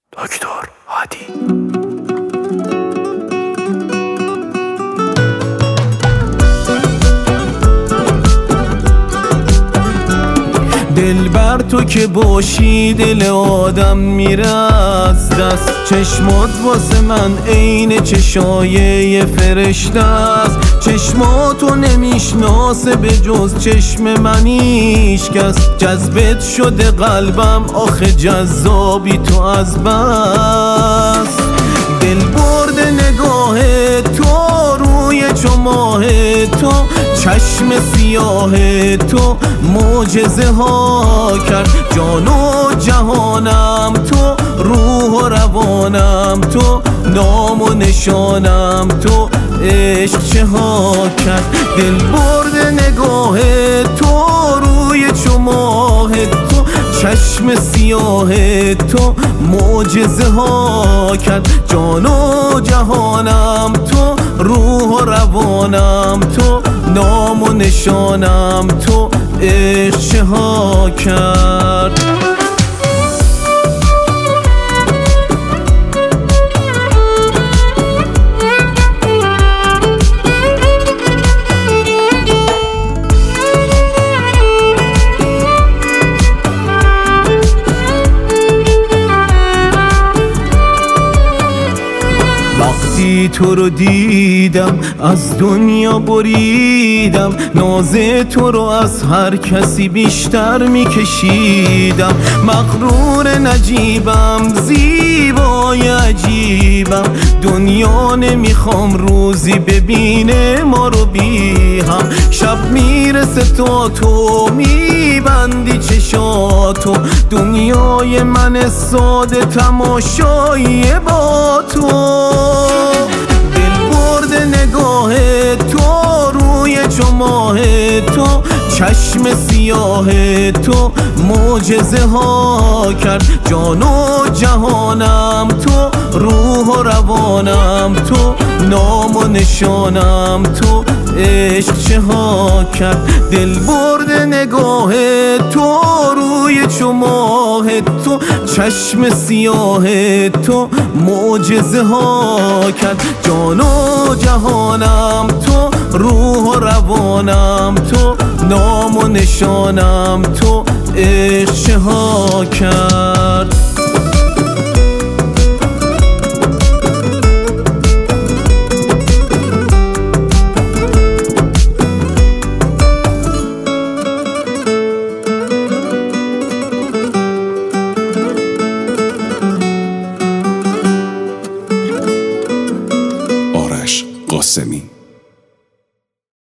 دکتر هادی. دل بر تو که باشی دل آدم میره از دست. چشمات واسه من عین چشای فرشته است. چشماتو نمیشناسه به جز چشم من هیچ کس. جذبت شده قلبم آخه جذابی تو از بس. دل برده نگاه تو روی چماه تو. چشم سیاه تو معجزه ها کرد. جان و جهانم تو، روح و روانم تو، نام و نشانم تو، عشق چه ها کرد. دل برده نگاه تو روی چماه تو. چشم سیاه تو معجزه ها کرد. جان و جهانم تو، روح و روانم تو، نام و نشانم تو، عشق چه ها کرد. وقتی تو رو دیدم از دنیا بریدم. ناز تو رو از هر کسی بیشتر میکشیدم. مغرور نجیبم، زیبای عجیبم. دنیا نمیخوام روزی ببینه ما رو بی هم. شب میرسه تا تو میبندی چشاتو. دنیای من ساده تماشایی با تو. دل برده نگاه تو روی چماه تو. چشم سیاه تو معجزه ها کرد. جان و جهانم تو، روح و روانم تو، نام و نشانم تو، عشق چه ها کرد. دل برده نگاه تو روی چماه تو. چشم سیاه تو معجزه ها کرد. جان و جهانم تو، روح و روانم تو، نام و نشانم تو، عشق چه ها کرد. آرش قاسمی.